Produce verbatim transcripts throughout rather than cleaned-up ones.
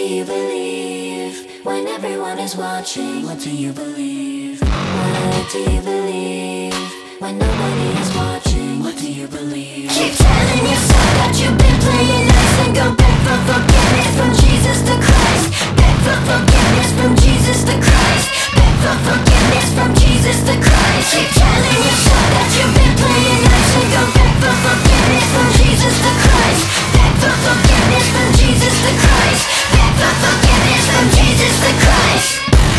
you believe when everyone is watching? What do you believe? What do you believe when nobody is watching? What do you believe? Keep telling yourself that you've been playing nice and go beg for forgiveness from Jesus the Christ. Beg for forgiveness from Jesus the Christ. Beg for forgiveness from Jesus the Christ. Keep telling yourself that you've been playing nice and go beg for forgiveness from Jesus the Christ. Beg for forgiveness from Jesus the Christ. Beg for forgiveness from Jesus the Christ.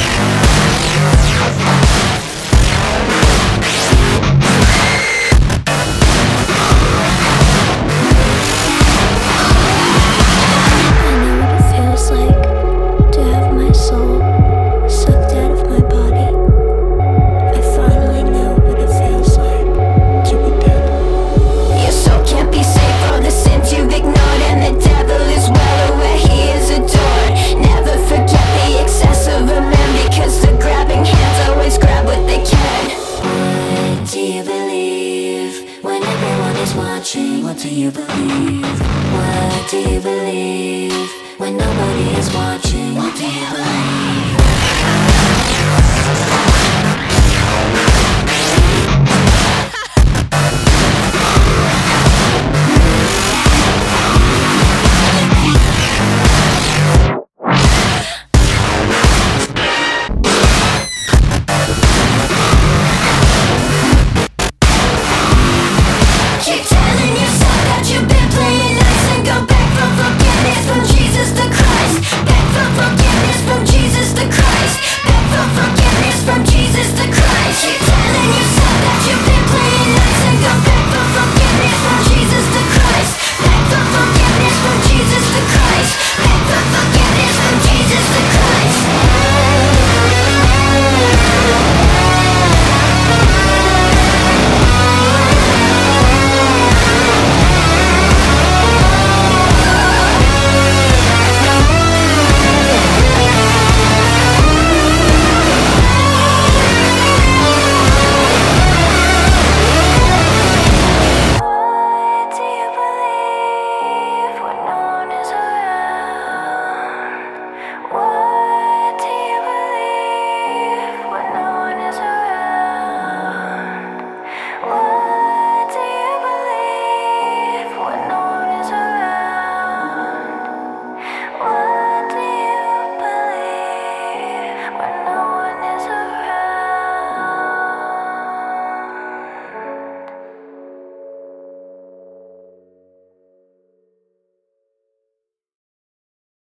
What do you believe? What do you believe when nobody is watching? What do you believe?